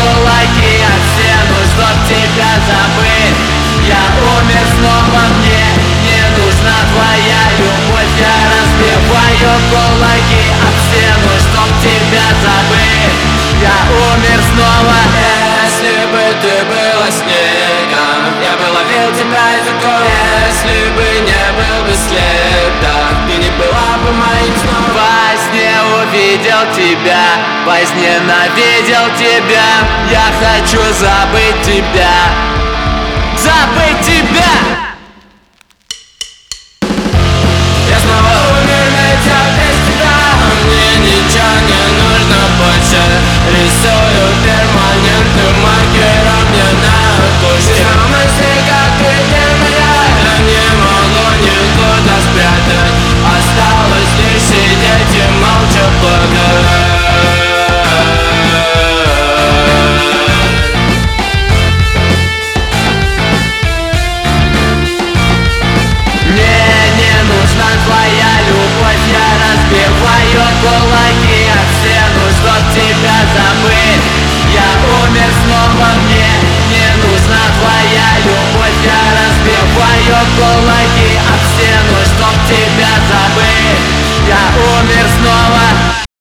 кулаки об стену, чтоб тебя забыть. Я умер снова, мне не нужна твоя любовь. Я разбиваю кулаки об стену, чтоб тебя забыть. Я умер снова. Если бы ты была снегом, я бы ловил тебя языком. Если бы не был бы следа, ты не была бы моим сном. Во сне увидел тебя, возненавидел тебя. Я хочу забыть тебя, забыть тебя. Я снова умер, летя без тебя. Мне ничего не нужно больше. Рисую перманентным маркером мне на коже. Мысли, как и ты моя, я не могу никуда спрятать. Осталось лишь сидеть и молча плакать. Твоя любовь, я разбиваю кулаки об стену, чтоб тебя забыть. Я умер снова, мне не нужна твоя любовь. Я разбиваю кулаки об стену, чтоб тебя забыть.